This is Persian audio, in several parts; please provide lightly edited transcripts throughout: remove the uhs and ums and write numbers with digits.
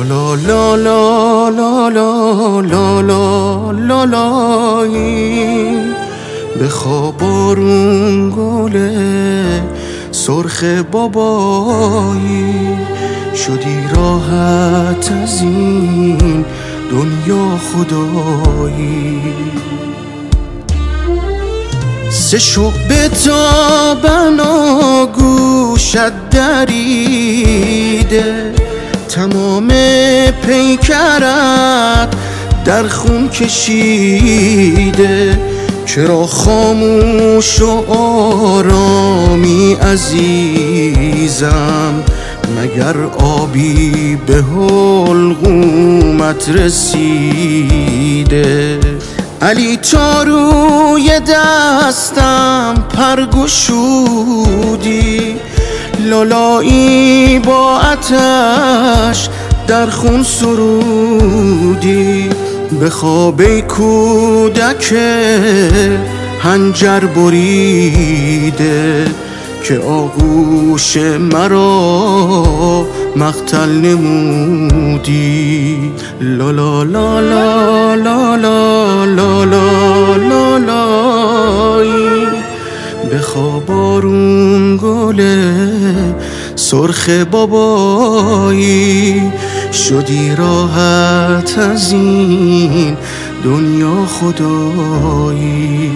لا لا لا لا لا لا لا لا لایی بخواب آروم گله سرخ بابایی شدی راحت از این دنیا خدایی سه شعبه تا بنا گوشت دریده تمام پیکرت در خون کشیده چرا خاموش و آرامی عزیزم مگر آبی به حلقومت رسیده علی تا روی دستم پرگشودی لالایی با آتش در خون سرودی به خواب کودک هنجر بریده که آغوش مرا مقتل نمودی لا لا لا لا لا لا لا لا لا لایی به خواب آروم گله سرخ بابایی شدی راحت از این دنیا خدایی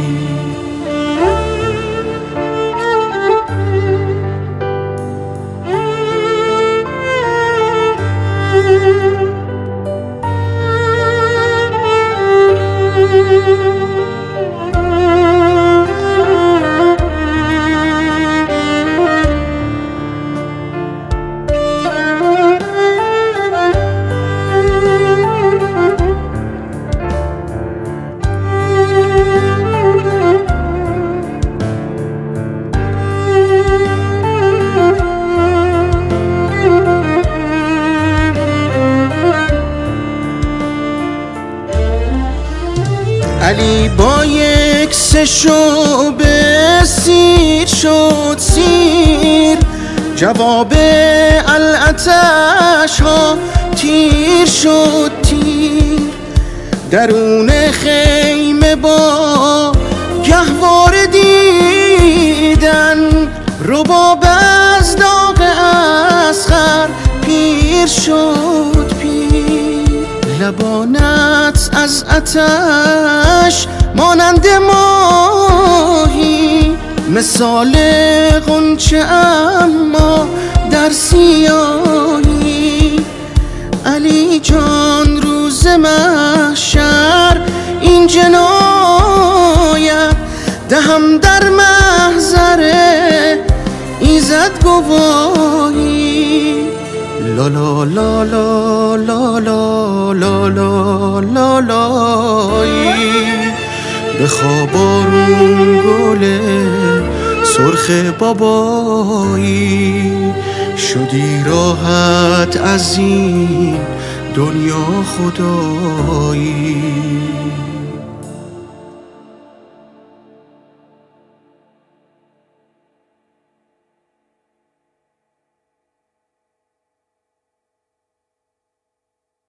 علی با یک سه شعبه سیر شد سیر جواب الاتش ها تیر شد تیر درون خیمه با گهواره دیدن رباب از داغ اصغر پیر شد پیر لبانت از آتش مانند ماهی مثال غنچه اما در سیاهی علی جان روز محشر این جنایت دهم در محضر ایزد گواهی لا لا لا لا لا لا لا لا لا لایی به خواب آروم گله سرخ بابایی شدی راحت از این دنیا خدایی